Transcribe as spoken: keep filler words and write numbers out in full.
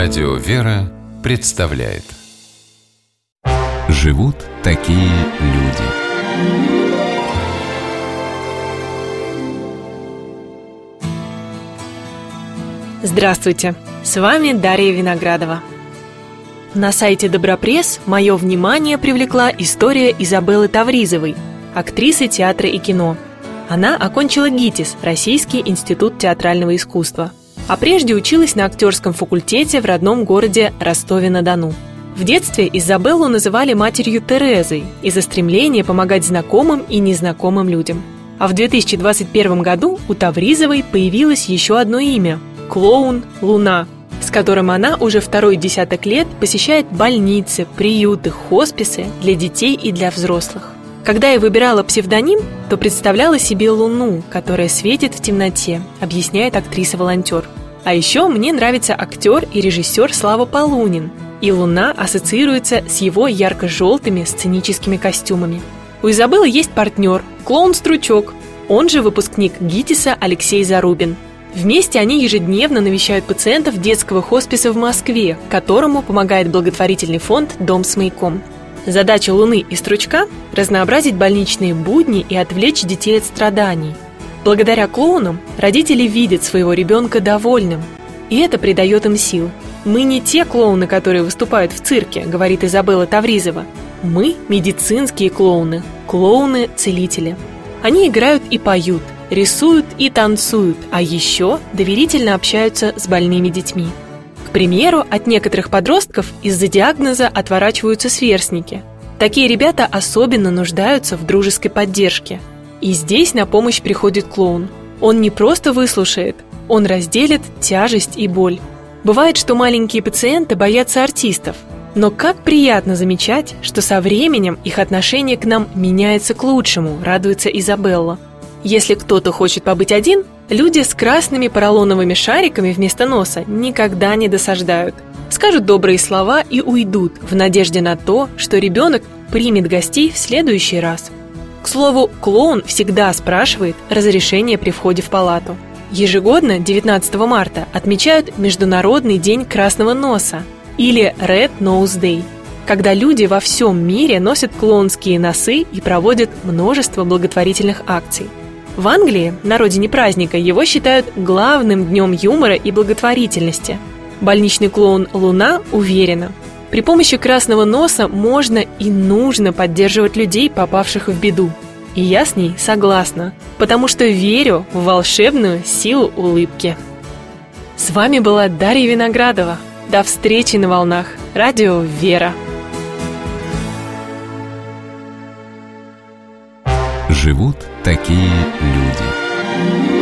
Радио «Вера» представляет. Живут такие люди. Здравствуйте! С вами Дарья Виноградова. На сайте Добропресс мое внимание привлекла история Изабеллы Тавризовой, актрисы театра и кино. Она окончила ГИТИС, Российский институт театрального искусства, а прежде училась на актерском факультете в родном городе Ростове-на-Дону. В детстве Изабеллу называли матерью Терезой из-за стремления помогать знакомым и незнакомым людям. А в две тысячи двадцать первом году у Тавризовой появилось еще одно имя – клоун Луна, с которым она уже второй десяток лет посещает больницы, приюты, хосписы для детей и для взрослых. Когда я выбирала псевдоним, то представляла себе Луну, которая светит в темноте, объясняет актриса-волонтер. А еще мне нравится актер и режиссер Слава Полунин, и Луна ассоциируется с его ярко-желтыми сценическими костюмами. У Изабеллы есть партнер, клоун Стручок, он же выпускник ГИТИСа Алексей Зарубин. Вместе они ежедневно навещают пациентов детского хосписа в Москве, которому помогает благотворительный фонд «Дом с маяком». Задача Луны и Стручка – разнообразить больничные будни и отвлечь детей от страданий. Благодаря клоунам родители видят своего ребенка довольным, и это придает им сил. «Мы не те клоуны, которые выступают в цирке», – говорит Изабелла Тавризова. «Мы – медицинские клоуны, клоуны-целители». Они играют и поют, рисуют и танцуют, а еще доверительно общаются с больными детьми. К примеру, от некоторых подростков из-за диагноза отворачиваются сверстники. Такие ребята особенно нуждаются в дружеской поддержке. И здесь на помощь приходит клоун. Он не просто выслушает, он разделит тяжесть и боль. Бывает, что маленькие пациенты боятся артистов, но как приятно замечать, что со временем их отношение к нам меняется к лучшему, радуется Изабелла. Если кто-то хочет побыть один, люди с красными поролоновыми шариками вместо носа никогда не досаждают. Скажут добрые слова и уйдут в надежде на то, что ребенок примет гостей в следующий раз. К слову, клоун всегда спрашивает разрешение при входе в палату. Ежегодно девятнадцатого марта отмечают Международный день красного носа или Red Nose Day, когда люди во всем мире носят клоунские носы и проводят множество благотворительных акций. В Англии, на родине праздника, его считают главным днем юмора и благотворительности. Больничный клоун Луна уверена, при помощи красного носа можно и нужно поддерживать людей, попавших в беду. И я с ней согласна, потому что верю в волшебную силу улыбки. С вами была Дарья Виноградова. До встречи на волнах Радио «Вера». Живут такие люди.